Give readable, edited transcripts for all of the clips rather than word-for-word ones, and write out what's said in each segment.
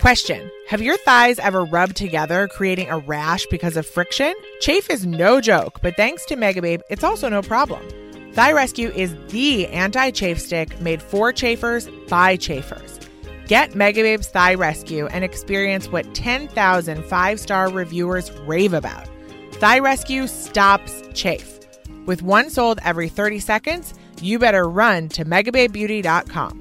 Question: have your thighs ever rubbed together, creating a rash because of friction? Chafe is no joke, but thanks to Megababe, it's also no problem. Thigh Rescue is the anti-chafe stick made for chafers by chafers. Get Megababe's Thigh Rescue and experience what 10,000 five-star reviewers rave about. Thigh Rescue stops chafe. With one sold every 30 seconds, you better run to megababebeauty.com.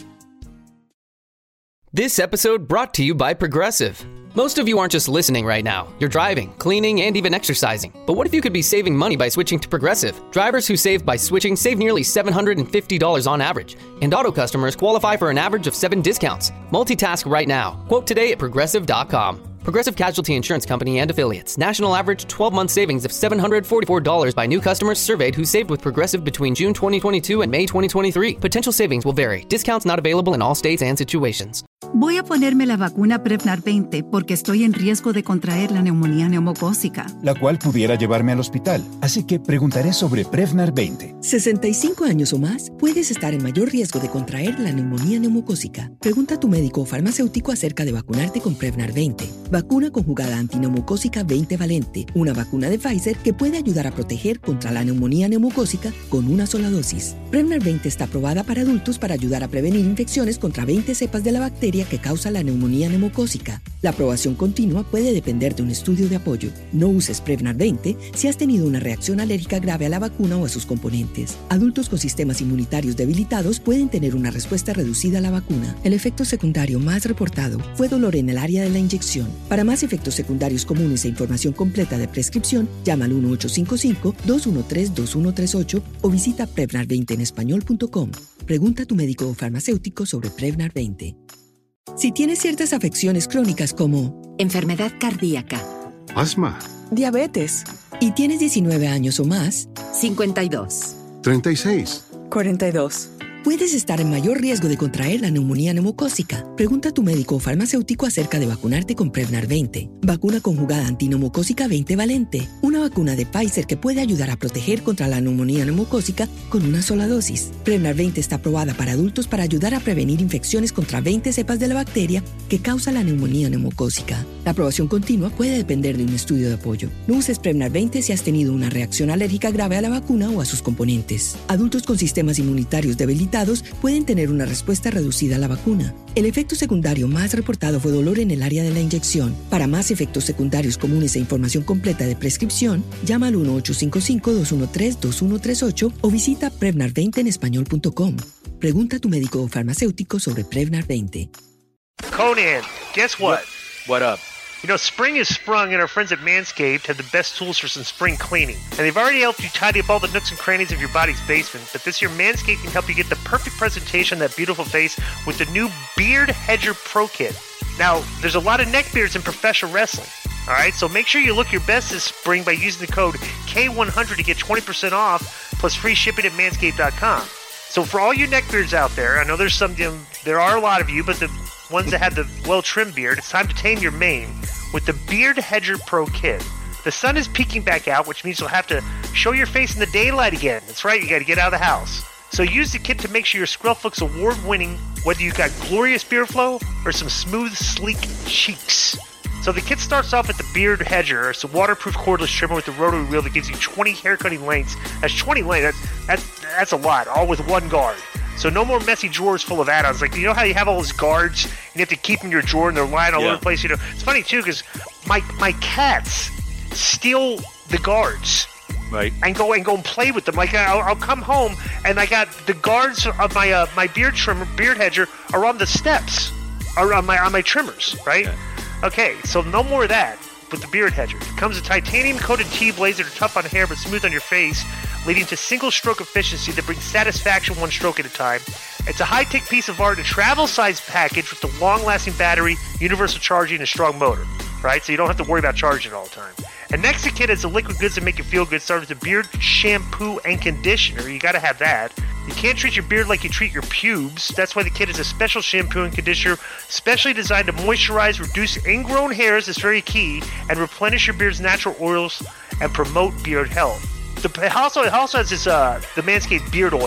This episode brought to you by Progressive. Most of you aren't just listening right now. You're driving, cleaning, and even exercising. But what if you could be saving money by switching to Progressive? Drivers who save by switching save nearly $750 on average. And auto customers qualify for an average of 7 discounts. Multitask right now. Quote today at Progressive.com. Progressive Casualty Insurance Company and Affiliates. National average 12-month savings of $744 by new customers surveyed who saved with Progressive between June 2022 and May 2023. Potential savings will vary. Discounts not available in all states and situations. Voy a ponerme la vacuna Prevnar 20 porque estoy en riesgo de contraer la neumonía neumocócica, la cual pudiera llevarme al hospital. Así que preguntaré sobre Prevnar 20. 65 años o más, puedes estar en mayor riesgo de contraer la neumonía neumocócica. Pregunta a tu médico o farmacéutico acerca de vacunarte con Prevnar 20. Vacuna conjugada antineumocócica 20 valente, una vacuna de Pfizer que puede ayudar a proteger contra la neumonía neumocócica con una sola dosis. Prevnar 20 está aprobada para adultos para ayudar a prevenir infecciones contra 20 cepas de la bacteria que causa la neumonía neumocócica. La aprobación continua puede depender de un estudio de apoyo. No uses Prevnar 20 si has tenido una reacción alérgica grave a la vacuna o a sus componentes. Adultos con sistemas inmunitarios debilitados pueden tener una respuesta reducida a la vacuna. El efecto secundario más reportado fue dolor en el área de la inyección. Para más efectos secundarios comunes e información completa de prescripción, llama al 1-855-213-2138 o visita Prevnar20enespañol.com. Pregunta a tu médico o farmacéutico sobre Prevnar 20. Si tienes ciertas afecciones crónicas como enfermedad cardíaca, asma, diabetes, y tienes 19 años o más, 52, 36, 42. puedes estar en mayor riesgo de contraer la neumonía neumocócica. Pregunta a tu médico o farmacéutico acerca de vacunarte con Prevnar 20. Vacuna conjugada antineumocócica 20 valente. Una vacuna de Pfizer que puede ayudar a proteger contra la neumonía neumocócica con una sola dosis. Prevnar 20 está aprobada para adultos para ayudar a prevenir infecciones contra 20 cepas de la bacteria que causa la neumonía neumocócica. La aprobación continua puede depender de un estudio de apoyo. No uses Prevnar 20 si has tenido una reacción alérgica grave a la vacuna o a sus componentes. Adultos con sistemas inmunitarios debilitados pueden tener una respuesta reducida a la vacuna. El efecto secundario más reportado fue dolor en el área de la inyección. Para más efectos secundarios comunes e información completa de prescripción, llama al 1-855-213-2138 o visita Prevnar20enespañol.com. Pregunta a tu médico o farmacéutico sobre Prevnar 20. Conan, guess what? What up? You know, spring is sprung, and our friends at Manscaped have the best tools for some spring cleaning. And they've already helped you tidy up all the nooks and crannies of your body's basement. But this year, Manscaped can help you get the perfect presentation of that beautiful face with the new Beard Hedger Pro Kit. Now, there's a lot of neck beards in professional wrestling. All right, so make sure you look your best this spring by using the code K100 to get 20% off plus free shipping at manscaped.com. So for all you neckbeards out there, I know there's some, there are a lot of you, but the ones that have the well-trimmed beard, it's time to tame your mane with the Beard Hedger Pro Kit. The sun is peeking back out, which means you'll have to show your face in the daylight again. That's right, you got to get out of the house. So use the kit to make sure your scruff looks award-winning, whether you got glorious beard flow or some smooth, sleek cheeks. So the kit starts off with the Beard Hedger. It's a waterproof cordless trimmer with the rotary wheel that gives you 20 haircutting lengths. That's 20 lengths. That's a lot, all with one guard. So no more messy drawers full of add-ons. Like, you know how you have all those guards and you have to keep them in your drawer and they're lying all over the place? You know, it's funny too because my cats steal the guards. Right. And go and play with them. Like I'll come home and I got the guards of my beard trimmer, Beard Hedger, are on the steps, are on my trimmers, right? Yeah. Okay, so no more of that with the Beard Hedger. It comes with titanium-coated T-blades that are tough on hair but smooth on your face, leading to single-stroke efficiency that brings satisfaction one stroke at a time. It's a high-tech piece of art, a travel-sized package with a long-lasting battery, universal charging, and a strong motor, right? So you don't have to worry about charging it all the time. And next to kit is the liquid goods that make you feel good, starting with the beard shampoo and conditioner. You got to have that. You can't treat your beard like you treat your pubes. That's why the kit is a special shampoo and conditioner specially designed to moisturize, reduce ingrown hairs, that's very key, and replenish your beard's natural oils and promote beard health. It also has this the Manscaped Beard Oil.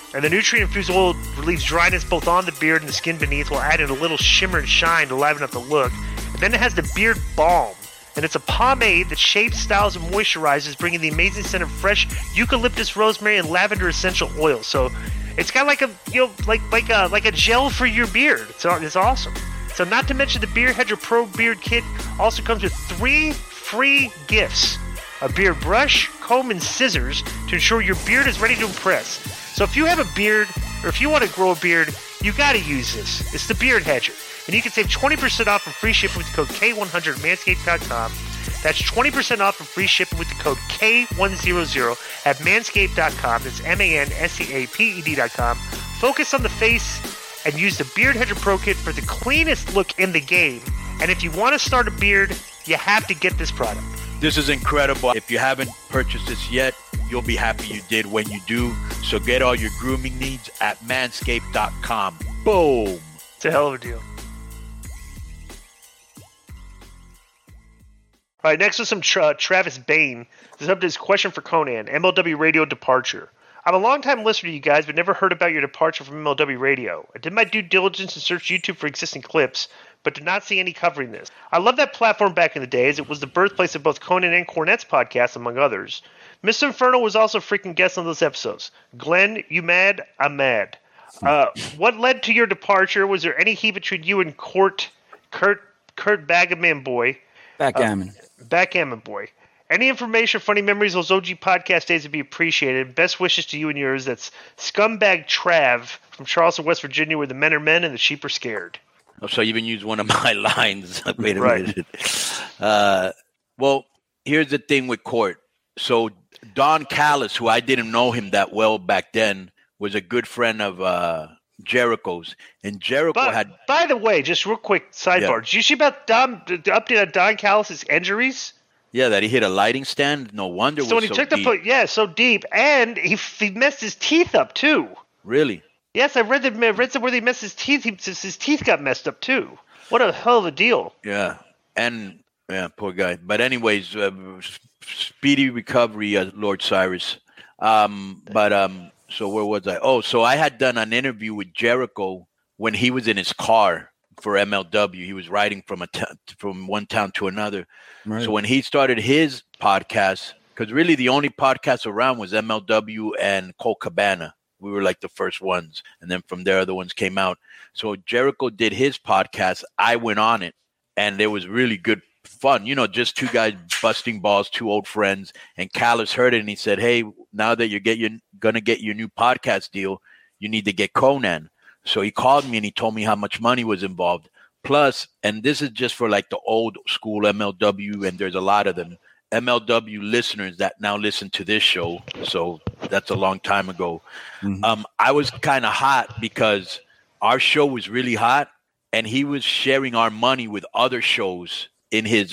And the nutrient-infused oil relieves dryness both on the beard and the skin beneath while adding a little shimmer and shine to liven up the look. And then it has the Beard Balm. And it's a pomade that shapes, styles, and moisturizes, bringing the amazing scent of fresh eucalyptus, rosemary, and lavender essential oils. So it's got like a like a gel for your beard. It's awesome. So not to mention the Beard Hedger Pro Beard Kit also comes with 3 free gifts: a beard brush, comb, and scissors to ensure your beard is ready to impress. So if you have a beard or if you want to grow a beard, you got to use this. It's the Beard Hedger. And you can save 20% off and free shipping with the code K100 at Manscaped.com. That's 20% off and free shipping with the code K100 at Manscaped.com. That's Manscaped.com. Focus on the face and use the Beard Hedger Pro Kit for the cleanest look in the game. And if you want to start a beard, you have to get this product. This is incredible. If you haven't purchased this yet, you'll be happy you did when you do. So get all your grooming needs at Manscaped.com. Boom. It's a hell of a deal. All right, next was some Travis Bain. This is up to his question for Conan, MLW Radio departure. I'm a long-time listener to you guys, but never heard about your departure from MLW Radio. I did my due diligence and searched YouTube for existing clips, but did not see any covering this. I love that platform back in the day, as it was the birthplace of both Conan and Cornette's podcasts, among others. Mr. Inferno was also a freaking guest on those episodes. Glenn, you mad? I'm mad. What led to your departure? Was there any heat between you and Kurt Backgammon Boy? Backgammon Boy. Any information, funny memories of those OG podcast days would be appreciated. Best wishes to you and yours. That's Scumbag Trav from Charleston, West Virginia, where the men are men and the sheep are scared. Oh, so you even used one of my lines. Wait a Right. minute. Well, here's the thing with Court. So Don Callis, who I didn't know him that well back then, was a good friend of Jericho's. And Jericho had... By the way, just real quick sidebar. Yeah. Did you see about the update on Don Callis' injuries? Yeah, that he hit a lighting stand. No wonder. So when he took the so deep, and he messed his teeth up too. Really? Yes, I read where they messed his teeth. His teeth got messed up too. What a hell of a deal. Yeah, and poor guy. But anyways, speedy recovery, Lord Cyrus. So where was I? Oh, so I had done an interview with Jericho when he was in his car for MLW. He was riding from from one town to another. Right. So when he started his podcast, because really the only podcast around was MLW and Colt Cabana. We were like the first ones. And then from there, other ones came out. So Jericho did his podcast. I went on it. And it was really good fun. You know, just two guys busting balls, two old friends. And Callis heard it and he said, hey, now that you're going to get your new podcast deal, you need to get Conan. So he called me and he told me how much money was involved. Plus, and this is just for like the old school MLW, and there's a lot of them, MLW listeners that now listen to this show. So that's a long time ago. Mm-hmm. I was kind of hot because our show was really hot, and he was sharing our money with other shows in his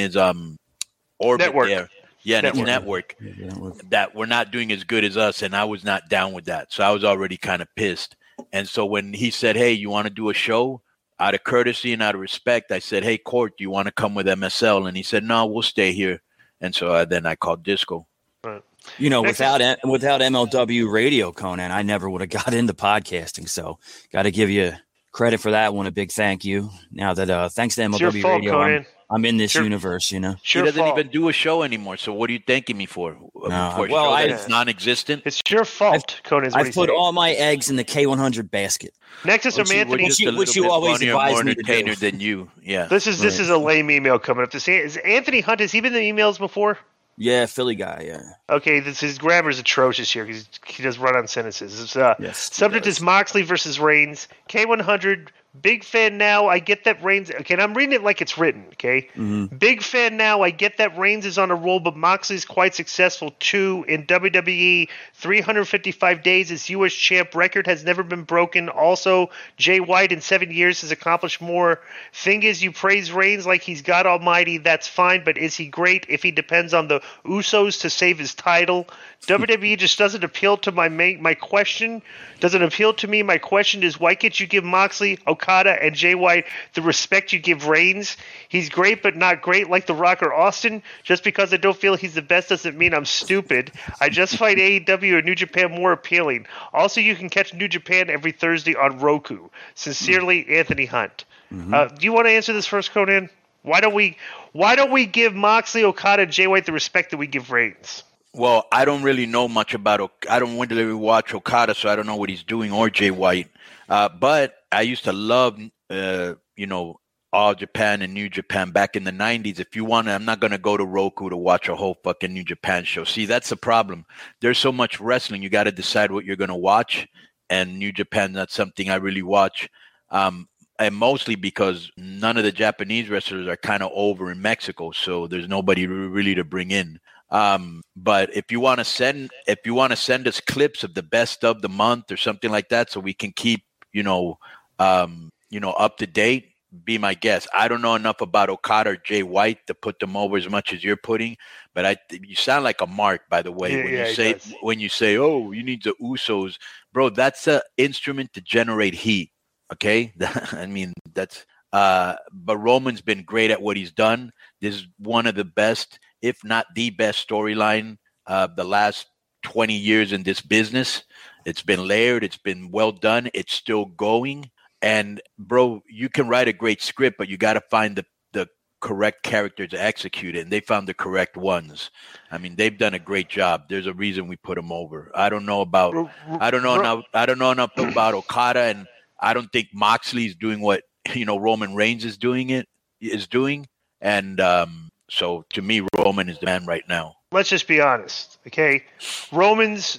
orbit network. There. Yeah, in his network that were not doing as good as us, and I was not down with that. So I was already kind of pissed. And so when he said, hey, you want to do a show? Out of courtesy and out of respect, I said, hey, Court, do you want to come with MSL? And he said, no, we'll stay here. And so then I called Disco. Right. You know, without MLW Radio, Conan, I never would have got into podcasting. So got to give you credit for that one. A big thank you. Now that thanks to MLW fault, Radio, I'm in this universe, you know. He doesn't even do a show ananymore. So what are you thanking me for? No, well, it's non-existent. It's your fault, Conan. I've put all my eggs in the K100 basket. Next is from Anthony, which you always advise me to do. Than you, yeah. This is a lame email coming up. Is Anthony Hunt? Has he been in the emails before? Yeah, Philly guy. Yeah. Okay, his grammar is atrocious here because he does run-on sentences. Subject is Moxley versus Reigns. K100. Big fan now. I get that Reigns. Okay, and I'm reading it like it's written. Okay. Mm-hmm. Big fan now. I get that Reigns is on a roll, but Moxley's quite successful too in WWE. 355 days as U.S. champ. Record has never been broken. Also, Jay White in 7 years has accomplished more. Thing is, you praise Reigns like he's God Almighty. That's fine, but is he great if he depends on the Usos to save his title? WWE just doesn't appeal to my question. Doesn't appeal to me. My question is, why can't you give Moxley, Okada and Jay White the respect you give Reigns? He's great but not great like The Rock or Austin. Just because I don't feel he's the best doesn't mean I'm stupid. I just find AEW or New Japan more appealing. Also, you can catch New Japan every Thursday on Roku. Sincerely, Anthony Hunt. Do you want to answer this first, Conan? Why don't we give Moxley, Okada, and Jay White the respect that we give Reigns? Well, I don't really know much about. I don't really watch Okada, so I don't know what he's doing or Jay White. But I used to love, All Japan and New Japan back in the 90s. If you want to, I'm not going to go to Roku to watch a whole fucking New Japan show. See, that's the problem. There's so much wrestling. You got to decide what you're going to watch. And New Japan, that's something I really watch. And mostly because none of the Japanese wrestlers are kind of over in Mexico, so there's nobody really to bring in. But if you want to send us clips of the best of the month or something like that, so we can keep up to date, be my guest. I don't know enough about Okada or Jay White to put them over as much as you're putting, but you sound like a mark, by the way, when you say, oh, you need the Usos, bro. That's an instrument to generate heat. Okay, I mean but Roman's been great at what he's done. This is one of the best, if not the best storyline the last 20 years in this business. It's been layered. It's been well done. It's still going. And bro, you can write a great script, but you got to find the correct character to execute it. And they found the correct ones. I mean, they've done a great job. There's a reason we put them over. I don't know enough about Okada, and I don't think Moxley is doing what Roman Reigns is doing. And so to me, Roman is the man right now. Let's just be honest, okay? Roman's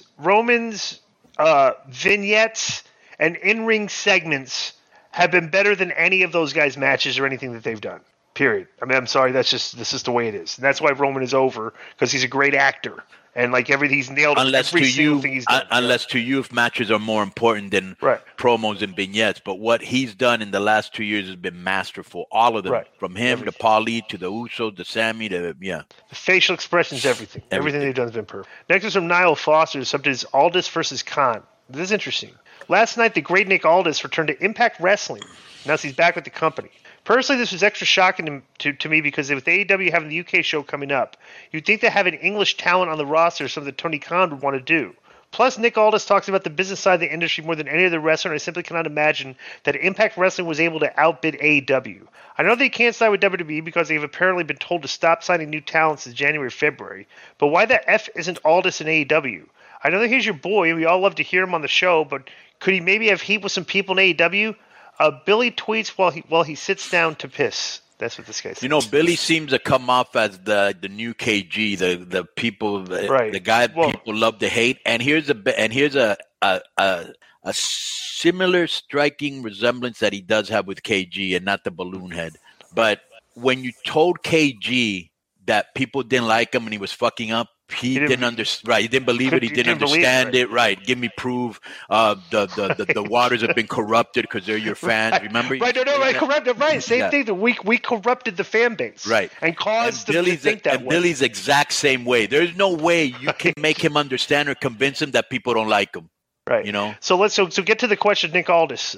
vignettes and in-ring segments have been better than any of those guys' matches or anything that they've done. Period. I mean, I'm sorry, this is the way it is. And that's why Roman is over, because he's a great actor. And he's nailed every single thing he's done. Unless to you, if matches are more important than promos and vignettes. But what he's done in the last 2 years has been masterful. All of them. Right. From him to Paulie to the Usos to Sammy to, The facial expressions, everything. Everything they've done has been perfect. Next is from Niall Foster. The subject is Aldis versus Khan. This is interesting. Last night, the great Nick Aldis returned to Impact Wrestling. Now he's back with the company. Personally, this was extra shocking to me because with AEW having the UK show coming up, you'd think that having English talent on the roster is something that Tony Khan would want to do. Plus, Nick Aldis talks about the business side of the industry more than any other wrestler, and I simply cannot imagine that Impact Wrestling was able to outbid AEW. I know they can't sign with WWE because they've apparently been told to stop signing new talent since January, February, but why the F isn't Aldis in AEW? I know that he's your boy, and we all love to hear him on the show, but could he maybe have heat with some people in AEW? Billy tweets while he sits down to piss. That's what this guy says. Billy seems to come off as the new KG, the people, the guy people love to hate. And here's a similar striking resemblance that he does have with KG, and not the balloon head. But when you told KG that people didn't like him and he was fucking up, he didn't understand. Right, he didn't believe it. He didn't understand it. Right, give me proof. The waters have been corrupted because they're your fans. Remember? Right, corrupted. Right, same thing. That we corrupted the fan base. Right, and caused them to think that way. Billy's exact same way. There's no way you can make him understand or convince him that people don't like him. Right. So let's get to the question, Nick Aldis.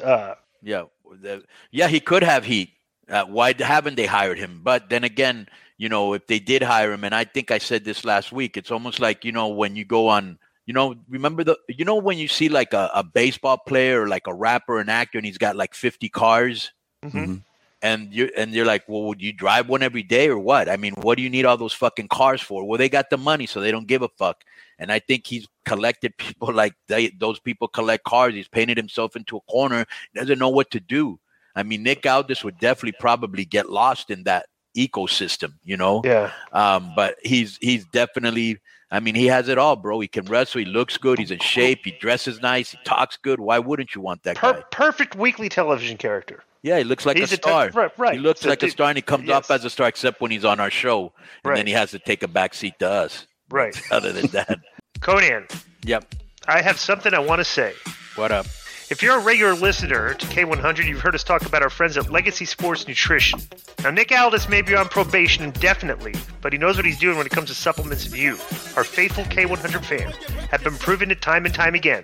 He could have heat. Why haven't they hired him? But then again, if they did hire him, and I think I said this last week, it's almost like, when you go on, remember when you see like a baseball player or like a rapper, an actor, and he's got like 50 cars, and you're like, well, would you drive one every day or what? I mean, what do you need all those fucking cars for? Well, they got the money, so they don't give a fuck. And I think he's collected people like those people collect cars. He's painted himself into a corner, doesn't know what to do. I mean, Nick Aldis would definitely probably get lost in that ecosystem, Yeah. But he's definitely, I mean, he has it all, bro. He can wrestle. He looks good. He's in shape. He dresses nice. He talks good. Why wouldn't you want that guy? Perfect weekly television character. Yeah, he looks like a star. Right. He looks like a star, and he comes off as a star, except when he's on our show, and then he has to take a back seat to us. Right. Other than that. Conan. Yep. I have something I want to say. What up? If you're a regular listener to K100, you've heard us talk about our friends at Legacy Sports Nutrition. Now, Nick Aldis may be on probation indefinitely, but he knows what he's doing when it comes to supplements, and you, our faithful K100 fan, have been proving it time and time again.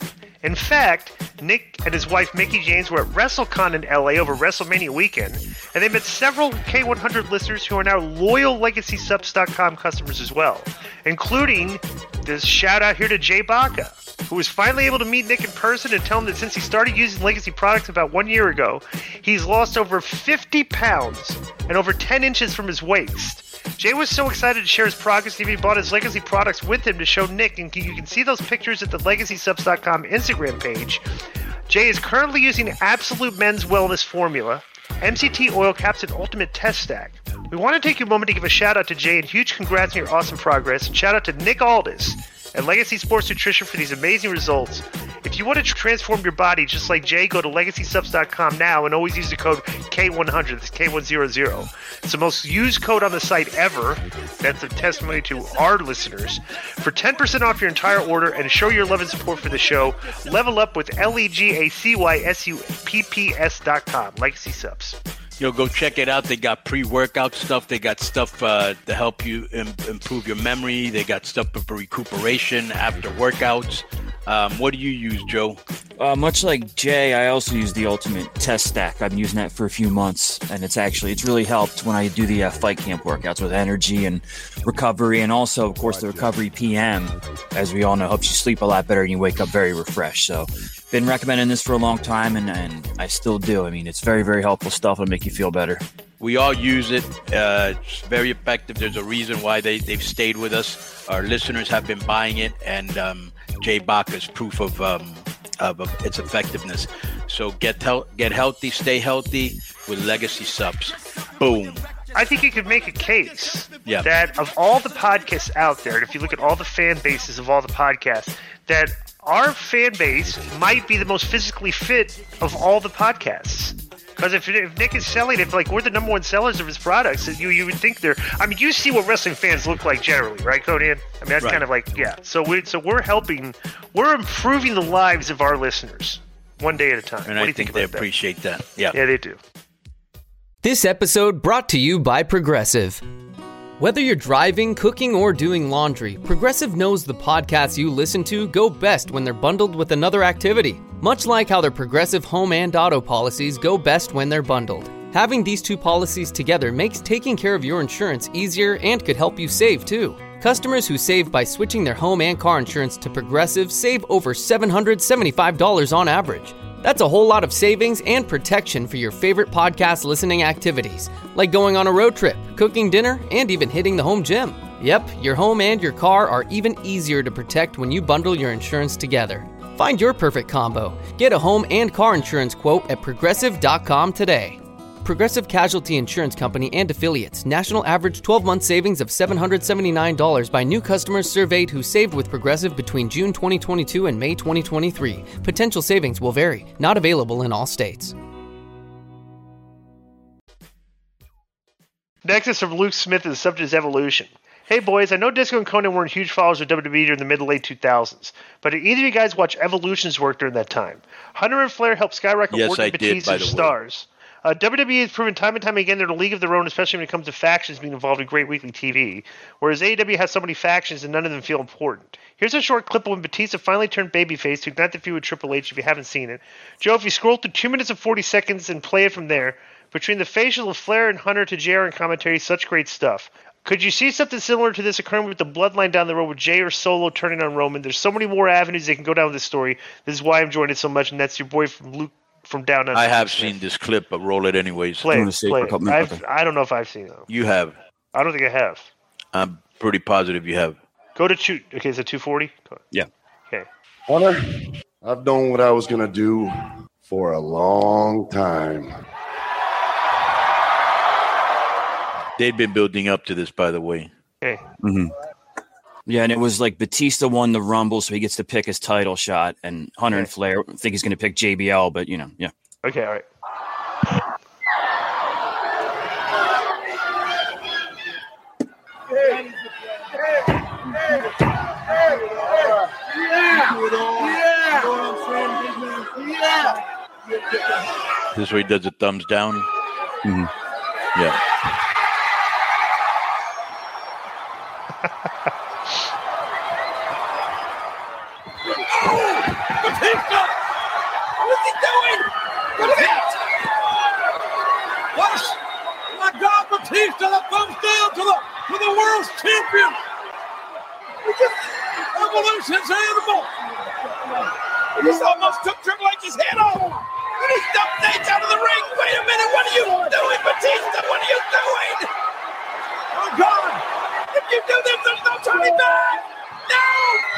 In fact, Nick and his wife Mickie James were at WrestleCon in LA over WrestleMania weekend, and they met several K100 listeners who are now loyal LegacySubs.com customers as well, including this shout out here to Jay Baca, who was finally able to meet Nick in person and tell him that since he started using Legacy products about 1 year ago, he's lost over 50 pounds and over 10 inches from his waist. Jay was so excited to share his progress, he even bought his Legacy products with him to show Nick, and you can see those pictures at the LegacySubs.com Instagram page. Jay is currently using Absolute Men's Wellness Formula, MCT Oil Caps, and Ultimate Test Stack. We want to take a moment to give a shout out to Jay and huge congrats on your awesome progress, and shout out to Nick Aldis and Legacy Sports Nutrition for these amazing results. If you want to transform your body just like Jay, go to LegacySubs.com now and always use the code K100. That's K100. It's the most used code on the site ever. That's a testimony to our listeners. For 10% off your entire order and show your love and support for the show, level up with LEGACYSUPPS.com. Legacy Subs. Go check it out. They got pre-workout stuff. They got stuff to help you improve your memory. They got stuff for recuperation after workouts. What do you use, Joe? Much like Jay, I also use the Ultimate Test Stack. I've been using that for a few months, and it's really helped when I do the fight camp workouts with energy and recovery, and also, of course, the Recovery PM, as we all know, helps you sleep a lot better and you wake up very refreshed. So, been recommending this for a long time, and I still do. I mean, it's very, very helpful stuff. It'll make you feel better. We all use it. It's very effective. There's a reason why they've stayed with us. Our listeners have been buying it, and Jay Baca's proof of its effectiveness. So get healthy, stay healthy with Legacy Subs. Boom. I think you could make a case that of all the podcasts out there, and if you look at all the fan bases of all the podcasts, that our fan base might be the most physically fit of all the podcasts. Because if Nick is selling it, like we're the number one sellers of his products, you would think they're. I mean, you see what wrestling fans look like generally, right, Conan? I mean, that's kind of like So we're helping, we're improving the lives of our listeners one day at a time. And I think they appreciate that. Yeah, they do. This episode brought to you by Progressive. Whether you're driving, cooking, or doing laundry, Progressive knows the podcasts you listen to go best when they're bundled with another activity. Much like how their Progressive home and auto policies go best when they're bundled. Having these two policies together makes taking care of your insurance easier and could help you save too. Customers who save by switching their home and car insurance to Progressive save over $775 on average. That's a whole lot of savings and protection for your favorite podcast listening activities, like going on a road trip, cooking dinner, and even hitting the home gym. Yep, your home and your car are even easier to protect when you bundle your insurance together. Find your perfect combo. Get a home and car insurance quote at Progressive.com today. Progressive Casualty Insurance Company and Affiliates. National average 12-month savings of $779 by new customers surveyed who saved with Progressive between June 2022 and May 2023. Potential savings will vary. Not available in all states. Next is from Luke Smith, and the subject is evolution. Hey boys, I know Disco and Conan weren't huge followers of WWE during the mid to late 2000s, but did either of you guys watch Evolution's work during that time? Hunter and Flair helped skyrocket Orton and Batista's stars. WWE has proven time and time again they're in a league of their own, especially when it comes to factions being involved in great weekly TV, whereas AEW has so many factions and none of them feel important. Here's a short clip of when Batista finally turned babyface to ignite the feud with Triple H if you haven't seen it. Joe, if you scroll through 2 minutes and 40 seconds and play it from there, between the facials of Flair and Hunter to JR and commentary, such great stuff. Could you see something similar to this occurring with the Bloodline down the road with Jay or Solo turning on Roman? There's so many more avenues they can go down with this story. This is why I'm enjoying it so much, and that's your boy from Luke from Down Under. I have seen this clip, but roll it anyways. Play it. I don't know if I've seen it. You have. I don't think I have. I'm pretty positive you have. Go to okay, is it 240? Yeah. Okay. Hunter, I've done what I was going to do for a long time. They'd been building up to this, by the way. Okay. Mm-hmm. Yeah, and it was like Batista won the Rumble, so he gets to pick his title shot, and Hunter and Flair think he's going to pick JBL, but, yeah. Okay, all right. This is where he does a thumbs down? Mm-hmm. Yeah. Batista that comes down to the world's champion. Evolution's animal. He just almost took Triple H's head off. And he dumped Nate out of the ring. Wait a minute, what are you doing, Batista? What are you doing? Oh, God. If you do this, there's no turning back. No!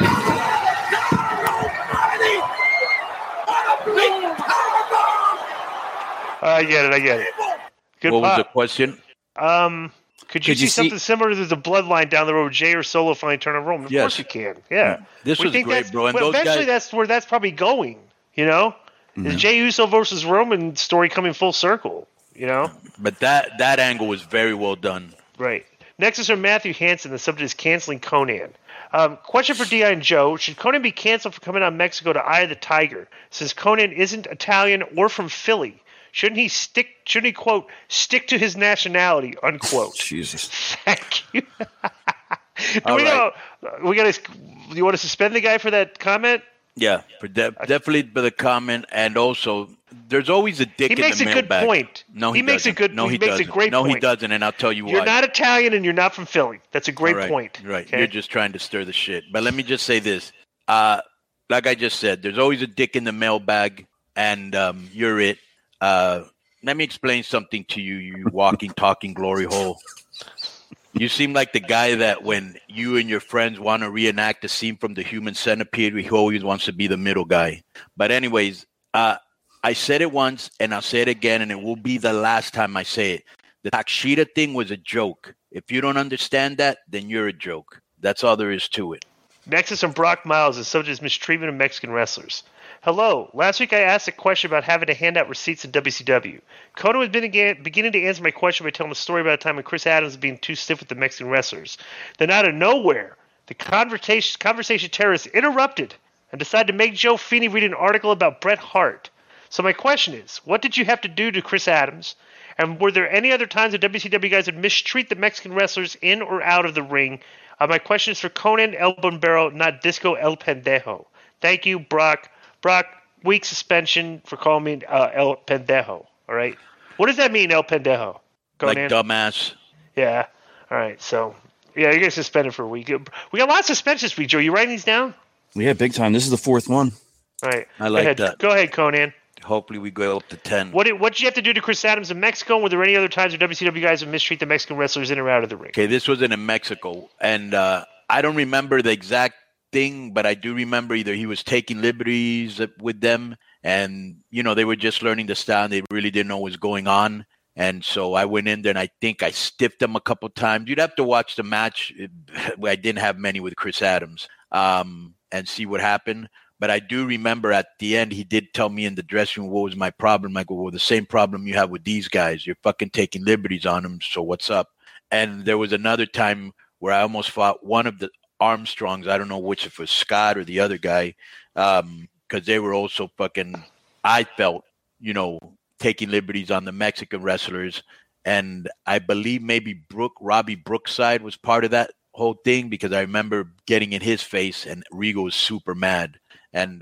God almighty! What a big powerbomb! I get it. Good what pop. was the question? Could you see something similar to the Bloodline down the road? Jay or Solo finally turn on Roman? Of course you can. Yeah. This was great, bro. And well, those eventually, guys... that's where that's probably going. You know, is Jey Uso versus Roman story coming full circle? You know. But that angle was very well done. Right. Next is from Matthew Hansen. The subject is canceling Conan. Question for Di and Joe: should Conan be canceled for coming on Mexico to Eye of the Tiger? Since Conan isn't Italian or from Philly. Shouldn't he quote stick to his nationality, unquote? Jesus. Thank you. Do you want to suspend the guy for that comment? Yeah, definitely for the comment, and also there's always a dick in the mailbag. He makes a good point. No, he makes a great point. No, he doesn't, and I'll tell you why. You're not Italian and you're not from Philly. That's a great point. Right, okay? You're just trying to stir the shit. But let me just say this. Like I just said, there's always a dick in the mailbag, and you're it. Let me explain something to you, you walking, talking glory hole. You seem like the guy that when you and your friends want to reenact a scene from the Human Centipede, he always wants to be the middle guy. But anyways, I said it once and I'll say it again, and it will be the last time I say it. The Takeshita thing was a joke. If you don't understand that, then you're a joke. That's all there is to it. Next is from Brock Miles. The subject is mistreatment of Mexican wrestlers. Hello. Last week I asked a question about having to hand out receipts in WCW. Conan was beginning to answer my question by telling a story about a time when Chris Adams was being too stiff with the Mexican wrestlers. Then out of nowhere, the conversation terrorists interrupted and decided to make Joe Feeney read an article about Bret Hart. So my question is, what did you have to do to Chris Adams? And were there any other times that WCW guys would mistreat the Mexican wrestlers in or out of the ring? My question is for Conan El Bombero, not Disco El Pendejo. Thank you, Brock. Brock, week suspension for calling me El Pendejo. All right. What does that mean, El Pendejo? Like dumbass. Yeah. All right. So, yeah, you're going to suspend it for a week. We got lots of suspensions this week, Joe. You writing these down? Yeah, big time. This is the fourth one. All right. I like that. Go ahead, Conan. Hopefully we go up to 10. What did you have to do to Chris Adams in Mexico? And were there any other times where WCW guys would mistreat the Mexican wrestlers in or out of the ring? Okay, this wasn't in Mexico. And I don't remember the exact thing, but I do remember either he was taking liberties with them and, you know, they were just learning the style. They really didn't know what was going on. And so I went in there and I think I stiffed them a couple times. You'd have to watch the match. I didn't have many with Chris Adams and see what happened. But I do remember at the end, he did tell me in the dressing room what was my problem. I go, well, the same problem you have with these guys. You're fucking taking liberties on them. So what's up? And there was another time where I almost fought one of the Armstrongs. I don't know which, if it was Scott or the other guy, because they were also fucking, I felt, you know, taking liberties on the Mexican wrestlers. And I believe maybe Robbie Brookside was part of that whole thing, because I remember getting in his face and Regal was super mad. And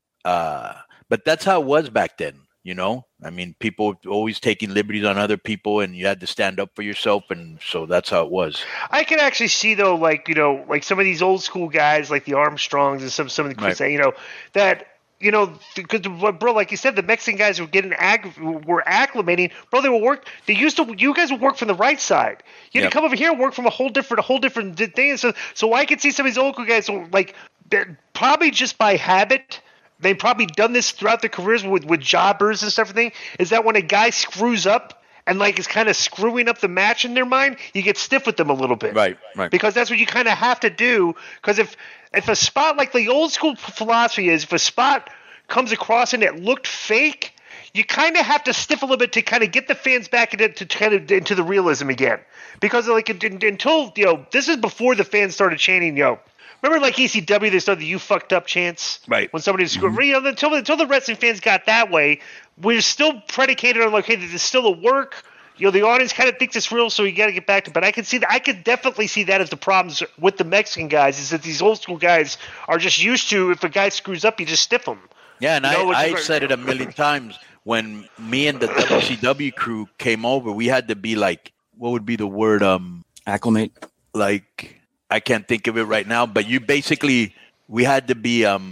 but that's how it was back then, you know? I mean, people always taking liberties on other people, and you had to stand up for yourself, and so that's how it was. I can actually see, though, like, you know, like some of these old school guys, like the Armstrongs and some of the Chris, you know, that, you know, because, bro, like you said, the Mexican guys were were acclimating. Bro, you guys would work from the right side. You had to come over here and work from a whole different thing. So I could see some of these old school guys, like, probably just by habit, they've probably done this throughout their careers with jobbers and stuff. Is that when a guy screws up and like is kind of screwing up the match in their mind, you get stiff with them a little bit, right? Because that's what you kind of have to do. Because if a spot, like the old school philosophy is, if a spot comes across and it looked fake, you kind of have to stiff a little bit to kind of get the fans back into the realism again. Because like until, you know, this is before the fans started chanting, yo. Remember, like ECW, they started the "you fucked up" chants, right? When somebody screwed, you know, until the wrestling fans got that way, we're still predicated on like, hey, there's still a work. You know, the audience kind of thinks it's real, so you got to get back to. But I could definitely see that as the problems with the Mexican guys, is that these old school guys are just used to, if a guy screws up, you just stiff him. Yeah, and I said it a million times when me and the WCW crew came over. We had to be like what would be the word? Acclimate. Like, I can't think of it right now, but you basically, we had to be, I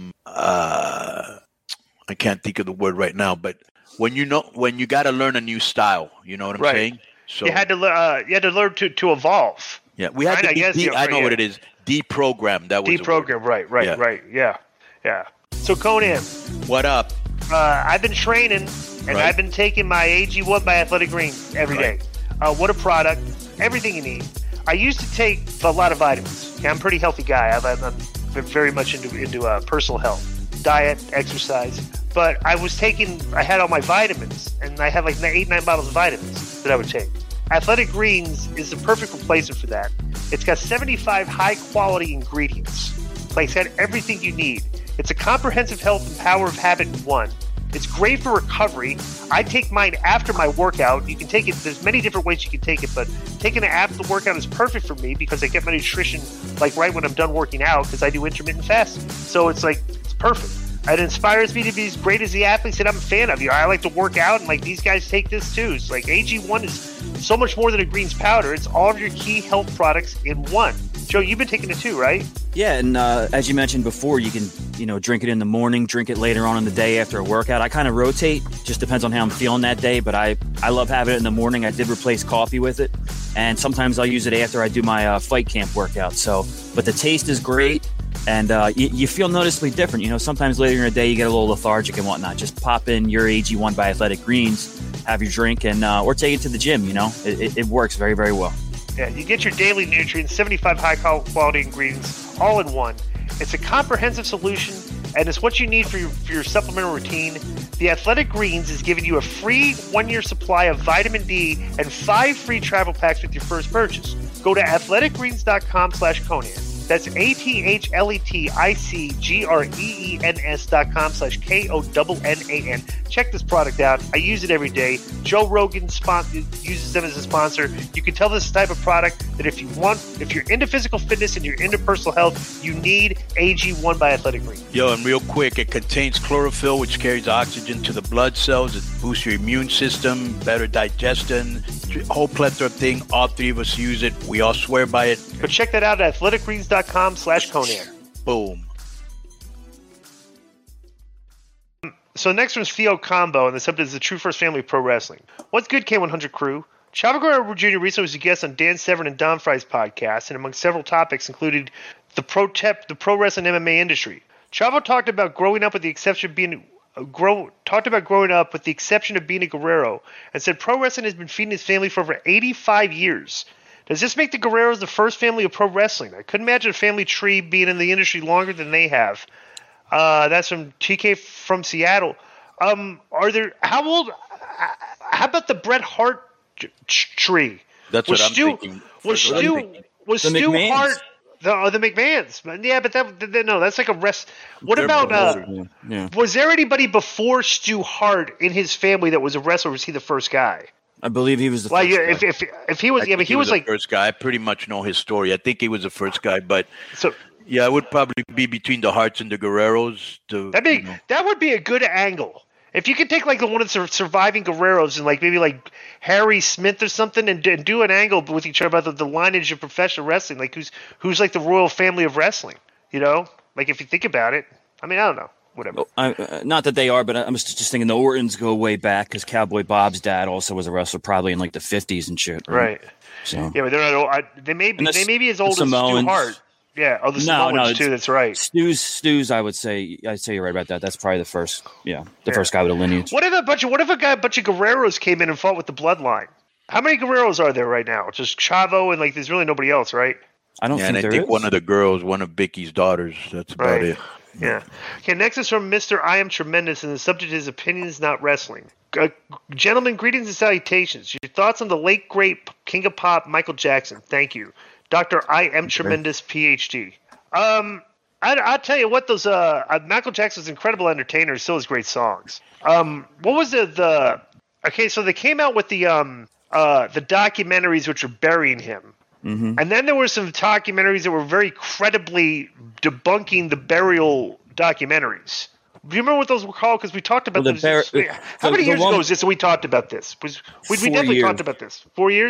can't think of the word right now, but when you got to learn a new style, you know what I'm saying? So you had to learn to evolve. Yeah, we had to I know what it is. Deprogram. That was deprogram. Right. Yeah. So Conan, what up? I've been training and I've been taking my AG1 by Athletic Greens every day. What a product! Everything you need. I used to take a lot of vitamins. Okay, I'm a pretty healthy guy. I'm very much into personal health, diet, exercise. But I had all my vitamins, and I had like 8-9 bottles of vitamins that I would take. Athletic Greens is the perfect replacement for that. It's got 75 high-quality ingredients. Like it's got everything you need. It's a comprehensive health and power of habit in one. It's great for recovery. I take mine after my workout. You can take it. There's many different ways you can take it, but taking it after the workout is perfect for me because I get my nutrition like right when I'm done working out because I do intermittent fasting. So it's perfect. It inspires me to be as great as the athletes that I'm a fan of. I like to work out, and like these guys take this too. It's like AG1 is so much more than a greens powder. It's all of your key health products in one. Joe, you've been taking it too, right? Yeah, and as you mentioned before, you can drink it in the morning, drink it later on in the day after a workout. I kind of rotate, just depends on how I'm feeling that day. But I love having it in the morning. I did replace coffee with it, and sometimes I'll use it after I do my fight camp workout. So, but the taste is great. And you feel noticeably different. Sometimes later in the day you get a little lethargic and whatnot. Just pop in your AG1 by Athletic Greens, have your drink, and or take it to the gym. It works very, very well. Yeah, you get your daily nutrients, 75 high-quality ingredients, all in one. It's a comprehensive solution, and it's what you need for your supplemental routine. The Athletic Greens is giving you a free 1-year supply of vitamin D and 5 free travel packs with your first purchase. Go to athleticgreens.com/Conan. That's athleticgreens.com/KONNAN. Check this product out. I use it every day. Joe Rogan uses them as a sponsor. You can tell this is the type of product that if you're into physical fitness and you're into personal health, you need AG1 by Athletic Greens. Yo, and real quick, it contains chlorophyll, which carries oxygen to the blood cells. It boosts your immune system, better digestion, whole plethora of things. All three of us use it. We all swear by it. But check that out at athleticgreens.com/Conan. Boom. So next one's Theo Combo, and the subject is the True First Family of Pro Wrestling. What's good, K100 crew? Chavo Guerrero Jr. recently was a guest on Dan Severn and Don Fry's podcast, and among several topics included the pro wrestling MMA industry. Chavo talked about growing up with the exception of being a Guerrero, and said pro wrestling has been feeding his family for over 85 years. Does this make the Guerreros the first family of pro wrestling? I couldn't imagine a family tree being in the industry longer than they have. That's from TK from Seattle. How about the Bret Hart tree? That's what I'm thinking. Was Stu Hart the McMahons? Yeah, but that's like a rest. What about was there anybody before Stu Hart in his family that was a wrestler? Or was he the first guy? I believe he was the first guy. If he was, he was like the first guy. I pretty much know his story. I think he was the first guy, but yeah, it would probably be between the Harts and the Guerreros. That would be a good angle. If you could take like one of the surviving Guerreros and like maybe like Harry Smith or something and do an angle with each other about the lineage of professional wrestling, like who's like the royal family of wrestling, like if you think about it. I mean, I don't know. Whatever. Not that they are, but I'm just thinking the Ortons go way back because Cowboy Bob's dad also was a wrestler, probably in like the 50s and shit. Right. So yeah, but they're not old. They may be as old as Stu Hart. Yeah. Oh, the Samoans too. That's right. Stu's. I'd say you're right about that. That's probably the first. Yeah, first guy with a lineage. What if a bunch of Guerreros came in and fought with the Bloodline? How many Guerreros are there right now? Just Chavo and like there's really nobody else, right? I don't think there is. One of the girls, one of Vicky's daughters. That's about it. Yeah. Okay, next is from Mr. I Am Tremendous, and the subject is opinions, not wrestling. Gentlemen, greetings and salutations. Your thoughts on the late, great King of Pop, Michael Jackson. Thank you. Dr. I Am Tremendous, PhD. I'll tell you what, those Michael Jackson's incredible entertainer, still has great songs. What was okay, so they came out with the documentaries which are burying him. Mm-hmm. And then there were some documentaries that were very credibly debunking the burial documentaries. Do you remember what those were called? Because we talked about this. How many years ago was this? We talked about this. We definitely talked about this. 4 years?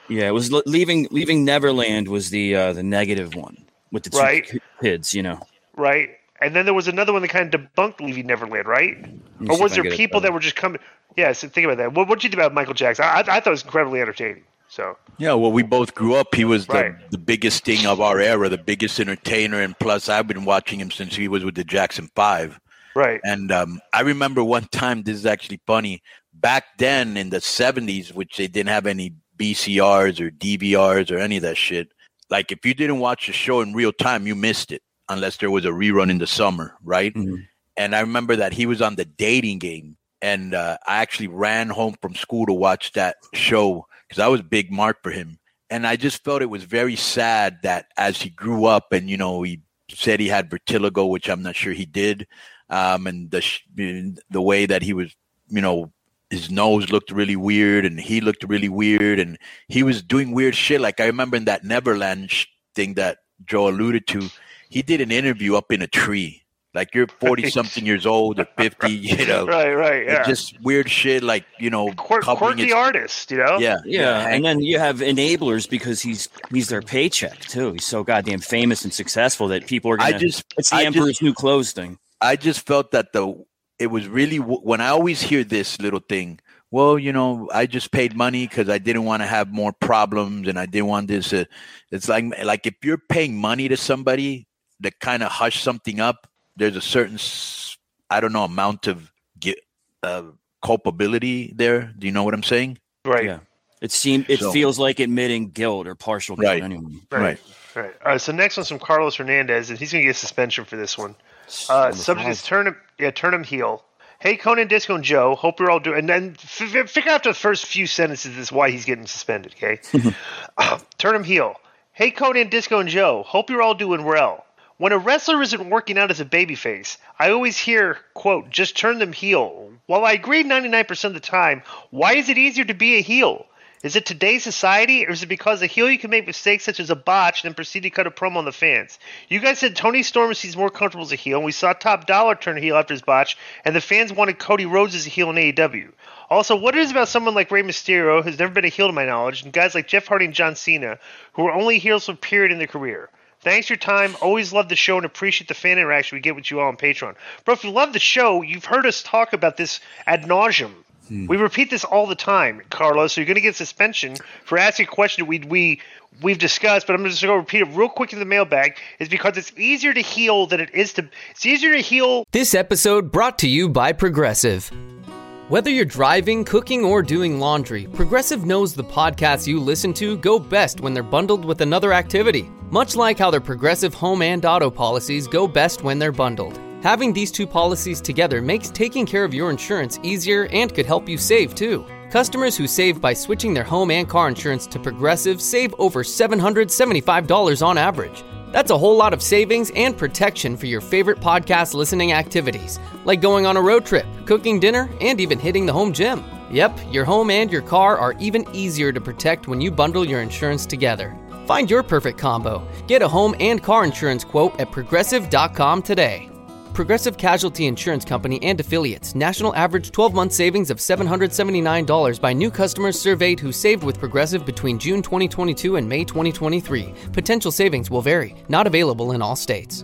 Yeah, it was leaving Neverland was the negative one with the two kids, Right. And then there was another one that kind of debunked Leaving Neverland, right? Or was there people that were just coming? Yeah, so think about that. What did you think about Michael Jackson? I thought it was incredibly entertaining. So yeah, well, we both grew up. He was the biggest thing of our era, the biggest entertainer, and plus, I've been watching him since he was with the Jackson 5. Right. And I remember one time, this is actually funny, back then in the 70s, which they didn't have any VCRs or DVRs or any of that shit. Like, if you didn't watch the show in real time, you missed it, unless there was a rerun in the summer, right? Mm-hmm. And I remember that he was on The Dating Game, and I actually ran home from school to watch that show because I was a big mark for him. And I just felt it was very sad that as he grew up and, he said he had vertigo, which I'm not sure he did, and the way that he was, his nose looked really weird and he looked really weird and he was doing weird shit. Like I remember in that Neverland thing that Joe alluded to, he did an interview up in a tree. Like you're 40 something years old or 50, Right. Yeah. Just weird shit like, quirky artist, Yeah. And then you have enablers because he's their paycheck too. He's so goddamn famous and successful that people are going to, it's the Emperor's New Clothes thing. I just felt that it was really, when I always hear this little thing, well, I just paid money because I didn't want to have more problems and I didn't want this. It's like if you're paying money to somebody to kind of hush something up, there's a certain, amount of culpability there. Do you know what I'm saying? Right. Yeah. It feels like admitting guilt or partial guilt. Right. Anyway. Right. All right. So next one's from Carlos Hernandez, and he's going to get suspension for this one. Subject is turn him heel. Hey, Conan, Disco, and Joe. Hope you're all doing. And then figure out the first few sentences is why he's getting suspended. Okay. Turn him heel. Hey, Conan, Disco, and Joe. Hope you're all doing well. When a wrestler isn't working out as a babyface, I always hear, quote, just turn them heel. While I agree 99% of the time, why is it easier to be a heel? Is it today's society, or is it because a heel you can make mistakes such as a botch and then proceed to cut a promo on the fans? You guys said Tony Storm seems more comfortable as a heel, and we saw Top Dollar turn heel after his botch, and the fans wanted Cody Rhodes as a heel in AEW. Also, what is it about someone like Rey Mysterio, who's never been a heel to my knowledge, and guys like Jeff Hardy and John Cena, who are only heels for a period in their career? Thanks for your time. Always love the show and appreciate the fan interaction we get with you all on Patreon. Bro, if you love the show, you've heard us talk about this ad nauseum. We repeat this all the time, Carlos. So you're going to get suspension for asking a question we've discussed, but I'm just going to repeat it real quick in the mailbag. Is because it's easier to heal than it is to. It's easier to heal. This episode brought to you by Progressive. Whether you're driving, cooking, or doing laundry, Progressive knows the podcasts you listen to go best when they're bundled with another activity. Much like how their Progressive home and auto policies go best when they're bundled. Having these two policies together makes taking care of your insurance easier and could help you save, too. Customers who save by switching their home and car insurance to Progressive save over $775 on average. That's a whole lot of savings and protection for your favorite podcast listening activities, like going on a road trip, cooking dinner, and even hitting the home gym. Yep, your home and your car are even easier to protect when you bundle your insurance together. Find your perfect combo. Get a home and car insurance quote at Progressive.com today. Progressive Casualty Insurance Company and Affiliates. National average 12-month savings of $779 by new customers surveyed who saved with Progressive between June 2022 and May 2023. Potential savings will vary. Not available in all states.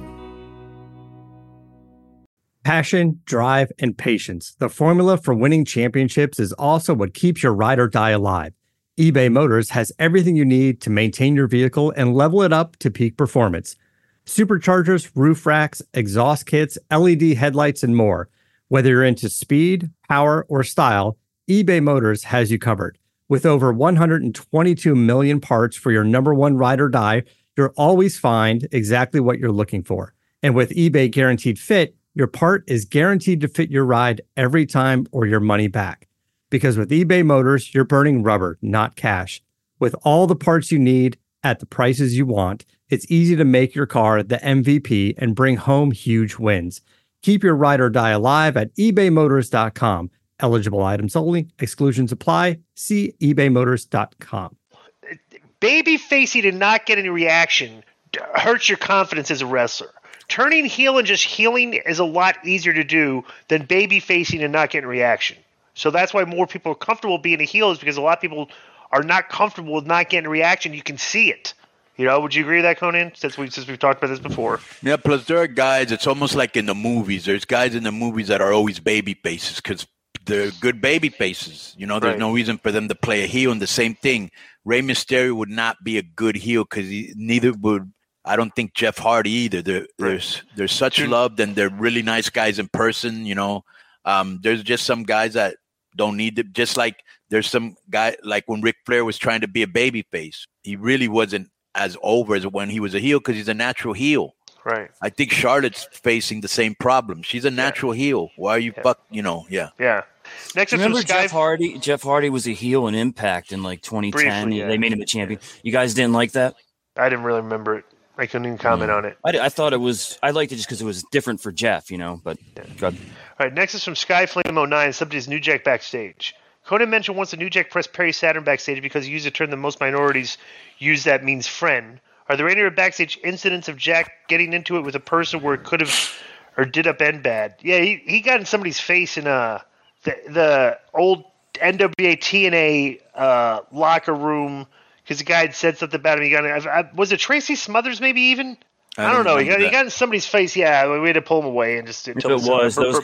Passion, drive, and patience. The formula for winning championships is also what keeps your ride or die alive. eBay Motors has everything you need to maintain your vehicle and level it up to peak performance. Superchargers, roof racks, exhaust kits, LED headlights, and more. Whether you're into speed, power, or style, eBay Motors has you covered. With over 122 million parts for your number one ride or die, you'll always find exactly what you're looking for. And with eBay Guaranteed Fit, your part is guaranteed to fit your ride every time or your money back. Because with eBay Motors, you're burning rubber, not cash. With all the parts you need at the prices you want, it's easy to make your car the MVP and bring home huge wins. Keep your ride or die alive at ebaymotors.com. Eligible items only. Exclusions apply. See ebaymotors.com. Baby facing and not getting a reaction hurts your confidence as a wrestler. Turning heel and just healing is a lot easier to do than baby facing and not getting a reaction. So that's why more people are comfortable being a heel, is because a lot of people are not comfortable with not getting a reaction. You can see it. You know, would you agree with that, Conan? Since we've talked about this before. Yeah, plus there are guys, it's almost like in the movies. There's guys in the movies that are always baby faces because they're good baby faces. You know, there's no reason for them to play a heel. And the same thing, Rey Mysterio would not be a good heel because neither would, I don't think, Jeff Hardy either. They're such loved and they're really nice guys in person, you know. There's just some guys that don't need it. Just like there's some guy, like when Ric Flair was trying to be a baby face, he really wasn't as over as when he was a heel because he's a natural heel. Right. I think Charlotte's facing the same problem. She's a natural heel. Why are you Yeah. Next up, remember Jeff Hardy? Jeff Hardy was a heel in Impact in like 2010. Briefly, They made him a champion. You guys didn't like that? I didn't really remember it. I couldn't even comment on it. I thought it was. I liked it just because it was different for Jeff, you know. But good. All right. Next is from Skyflame09. Subject is New Jack backstage. Conan mentioned once the New Jack pressed Perry Saturn backstage because he used a term that most minorities use that means friend. Are there any other backstage incidents of Jack getting into it with a person where it could have or did up end bad? Yeah, he got in somebody's face in the old NWA TNA locker room because the guy had said something about him. He got was it Tracy Smothers maybe even? I don't know. He got in somebody's face. Yeah, we had to pull him away and just. If it was those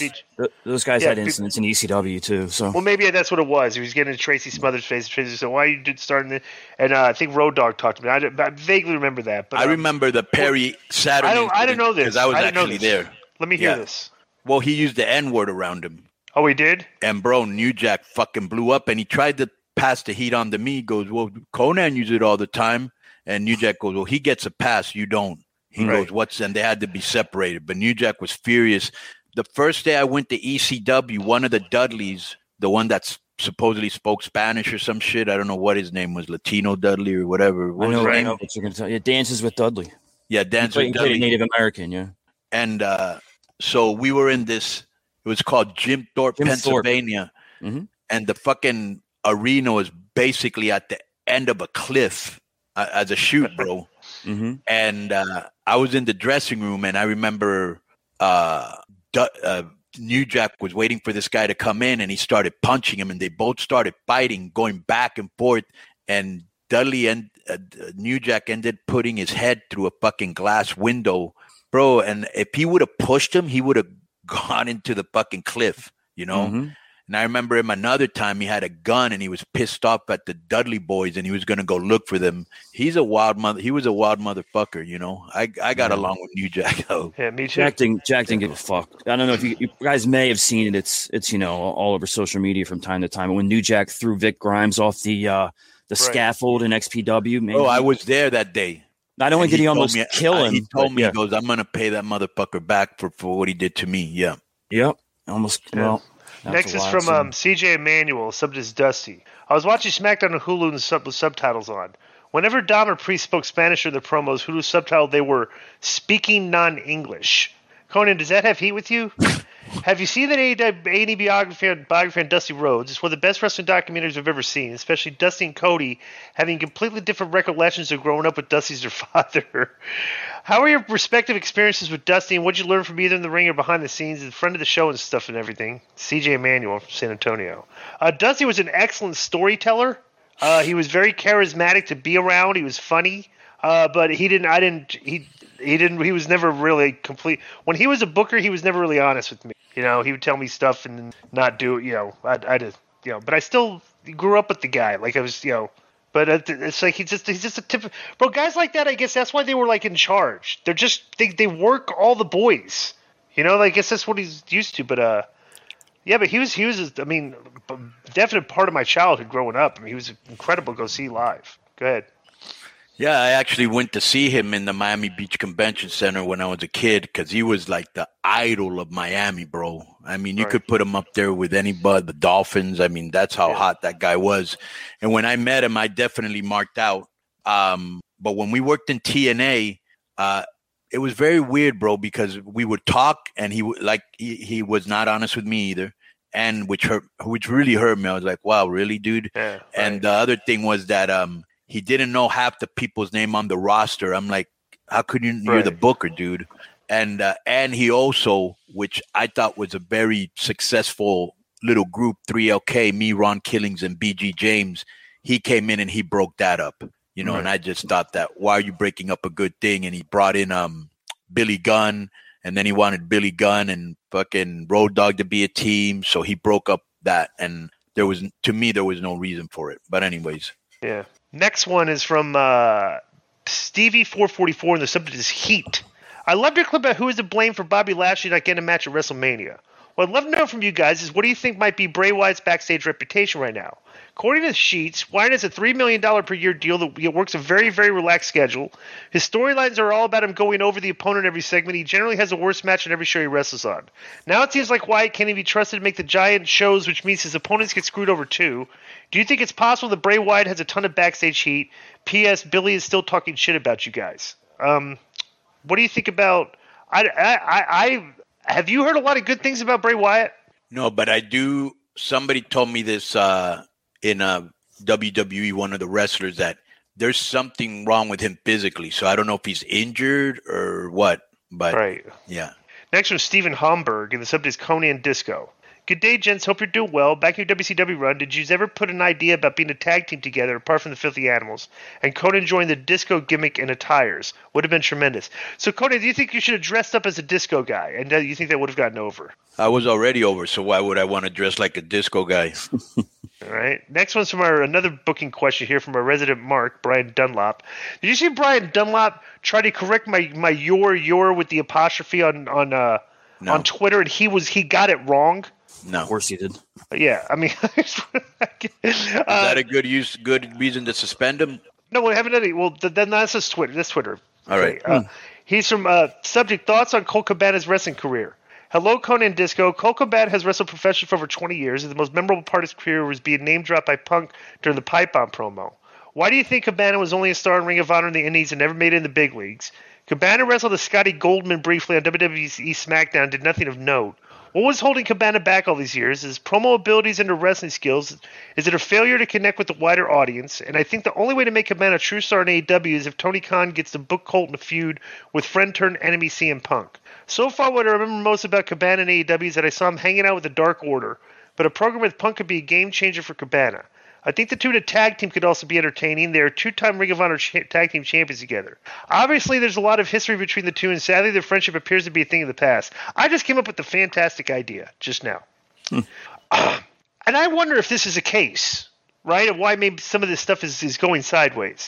guys had incidents in ECW too. So well, maybe that's what it was. He was getting in Tracy Smothers' face. Tracy said, "Why are you starting it?" And I think Road Dogg talked to me. I vaguely remember that. But I remember the Perry Saturn. I don't know this because I was actually there. Let me hear this. Well, he used the N-word around him. Oh, he did? And bro, New Jack fucking blew up, and he tried to pass the heat on to me. He goes, well, Conan uses it all the time, and New Jack goes, well, he gets a pass, you don't. He goes, and they had to be separated. But New Jack was furious. The first day I went to ECW, one of the Dudleys, the one that's supposedly spoke Spanish or some shit, I don't know what his name was, Latino Dudley or whatever. I know what you're going to tell. Yeah, Dances with Dudley. Yeah, Dances with Dudley. Native American, yeah. And so we were in this, it was called Jim Thorpe, Pennsylvania. Mm-hmm. And the fucking arena was basically at the end of a cliff as a shoot, bro. Mm-hmm. And I was in the dressing room, and I remember New Jack was waiting for this guy to come in, and he started punching him, and they both started fighting, going back and forth. And Dudley and New Jack ended putting his head through a fucking glass window, bro. And if he would have pushed him, he would have gone into the fucking cliff, you know? Mm-hmm. And I remember him another time, he had a gun and he was pissed off at the Dudley boys and he was going to go look for them. He was a wild motherfucker, you know? I got along with New Jack, though. Yeah, me too. Jack didn't give a fuck. I don't know if you guys may have seen it. It's you know, all over social media from time to time. When New Jack threw Vic Grimes off the scaffold in XPW. Maybe. Oh, I was there that day. Not only did he almost kill him. He told me, he goes, I'm going to pay that motherfucker back for what he did to me. Yeah. Yep. Almost, well. Next is from CJ Emanuel, subbed as Dusty. I was watching SmackDown on Hulu with subtitles on. Whenever Dom or Priest spoke Spanish in their promos, Hulu subtitled they were speaking non-English. Conan, does that have heat with you? Have you seen that A&E biography on Dusty Rhodes? It's one of the best wrestling documentaries I've ever seen, especially Dusty and Cody having completely different recollections of growing up with Dusty as their father. How are your respective experiences with Dusty, and what did you learn from either in the ring or behind the scenes, in front of the show and stuff and everything? CJ Emanuel from San Antonio. Dusty was an excellent storyteller. He was very charismatic to be around. He was funny, but he was never really complete. When he was a booker, he was never really honest with me. You know, he would tell me stuff and not do it. You know, I just, you know, but I still grew up with the guy. Like I was, you know, but it's like he's just a typical bro. Guys like that, I guess that's why they were like in charge. They're just they work all the boys. You know, I guess that's what he's used to. But yeah, but he was I mean, definite part of my childhood growing up. I mean, he was incredible to go see live. Go ahead. Yeah, I actually went to see him in the Miami Beach Convention Center when I was a kid because he was like the idol of Miami, bro. I mean, you could put him up there with anybody, the Dolphins. I mean, that's how hot that guy was. And when I met him, I definitely marked out. But when we worked in TNA, it was very weird, bro, because we would talk and he was not honest with me either. And which really hurt me. I was like, wow, really, dude? Yeah, right. And the other thing was that he didn't know half the people's name on the roster. I'm like, how could you're the booker, dude? And he also, which I thought was a very successful little group, 3LK, me, Ron Killings, and BG James. he came in and he broke that up, you know, and I just thought that, why are you breaking up a good thing? And he brought in Billy Gunn, and then he wanted Billy Gunn and fucking Road Dogg to be a team. So he broke up that. And there was no reason for it. But anyways. Yeah. Next one is from Stevie444, and the subject is Heat. I loved your clip about who is to blame for Bobby Lashley not getting a match at WrestleMania. What I'd love to know from you guys is, what do you think might be Bray Wyatt's backstage reputation right now? According to the sheets, Wyatt has a $3 million per year deal that works a very, very relaxed schedule. His storylines are all about him going over the opponent every segment. He generally has the worst match in every show he wrestles on. Now it seems like Wyatt can't even be trusted to make the giant shows, which means his opponents get screwed over too. Do you think it's possible that Bray Wyatt has a ton of backstage heat? P.S. Billy is still talking shit about you guys. What do you think about... Have you heard a lot of good things about Bray Wyatt? No, but I do. Somebody told me this in WWE, one of the wrestlers, that there's something wrong with him physically. So I don't know if he's injured or what. But right. Yeah. Next one, Stephen Homburg, and the subject is Conan Disco. Good day, gents. Hope you're doing well. Back in your WCW run, did you ever put an idea about being a tag team together apart from the Filthy Animals? And Conan joined the disco gimmick and attires. Would have been tremendous. So, Conan, do you think you should have dressed up as a disco guy? And do you think that would have gotten over? I was already over, so why would I want to dress like a disco guy? All right. Next one's from another booking question here from our resident Mark, Brian Dunlop. Did you see Brian Dunlop try to correct my your with the apostrophe on Twitter, and he got it wrong? No. Of course he did. Yeah, I mean, is that a good reason to suspend him? No, we haven't done it. Well, then that's just Twitter. That's Twitter. All right. He's from subject thoughts on Colt Cabana's wrestling career. Hello, Conan Disco. Colt Cabana has wrestled professionally for over 20 years, and the most memorable part of his career was being name dropped by Punk during the Pipe Bomb promo. Why do you think Cabana was only a star in Ring of Honor in the Indies and never made it in the big leagues? Cabana wrestled as Scotty Goldman briefly on WWE SmackDown, did nothing of note. What was holding Cabana back all these years? Is promo abilities and wrestling skills? Is it a failure to connect with the wider audience? And I think the only way to make Cabana a true star in AEW is if Tony Khan gets to book Colt in a feud with friend-turned-enemy CM Punk. So far, what I remember most about Cabana in AEW is that I saw him hanging out with the Dark Order, but a program with Punk could be a game-changer for Cabana. I think the two in a tag team could also be entertaining. They are two-time Ring of Honor tag team champions together. Obviously, there's a lot of history between the two, and sadly, their friendship appears to be a thing of the past. I just came up with a fantastic idea just now. And I wonder if this is a case, right, of why maybe some of this stuff is going sideways.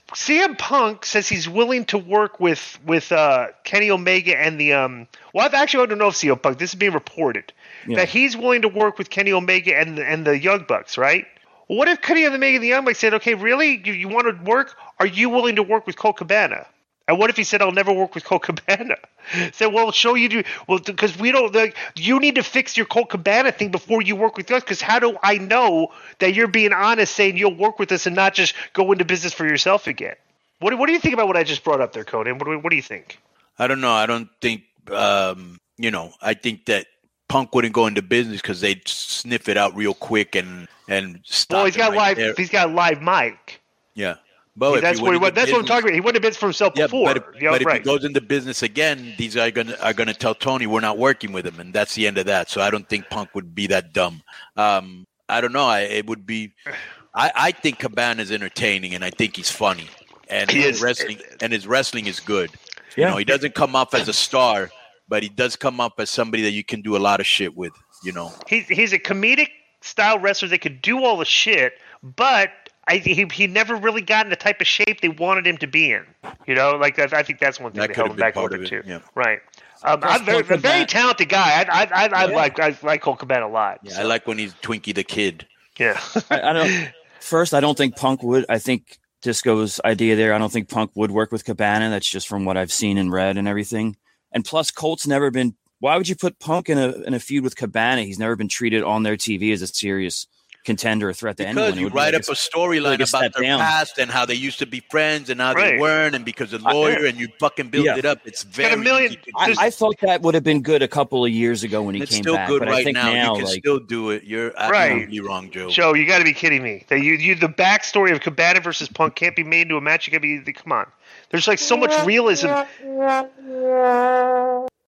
CM Punk says he's willing to work with Kenny Omega and the well, I don't know if CM Punk. This is being reported that he's willing to work with Kenny Omega and the Young Bucks, right? What if Kenny Omega and the Young Bucks said, okay, really? You want to work? Are you willing to work with Colt Cabana? And what if he said, I'll never work with Colt Cabana? Say, well, show you do. Well, because we don't. You need to fix your Colt Cabana thing before you work with us. Because how do I know that you're being honest, saying you'll work with us and not just go into business for yourself again? What do you think about what I just brought up there, Conan? What do you think? I don't know. I don't think. I think that Punk wouldn't go into business because they'd sniff it out real quick and stop. Well, he's got a live mic. Yeah. But that's what I'm talking about. He wouldn't have been for himself before. But if he goes into business again, these are gonna tell Tony we're not working with him, and that's the end of that. So I don't think Punk would be that dumb. I don't know. It would be. I think Cabana is entertaining, and I think he's funny, and his wrestling is good. Yeah. You know, he doesn't come off as a star, but he does come up as somebody that you can do a lot of shit with. You know, he's a comedic style wrestler that could do all the shit, but he never really got in the type of shape they wanted him to be in. You know, like I think that's one thing that held him back a little bit too. Yeah. Right. I'm a very talented guy. I like Colt Cabana a lot. Yeah, so. I like when he's Twinkie the Kid. Yeah. I don't think Punk would. I think Disco's idea there. I don't think Punk would work with Cabana. That's just from what I've seen and read and everything. And plus, Colt's never been. Why would you put Punk in a feud with Cabana? He's never been treated on their TV as a serious contender or threat to anyone. Because you write up a storyline about their past and how they used to be friends and how they weren't, and because of the lawyer, and you fucking build it up. It's very easy to do. I thought that would have been good a couple of years ago when he came back. It's still good I think now. You can still do it. You're absolutely wrong, Joe. Joe, you got to be kidding me. That the backstory of Cabana versus Punk can't be made into a match. You got to be come on. There's like so much realism.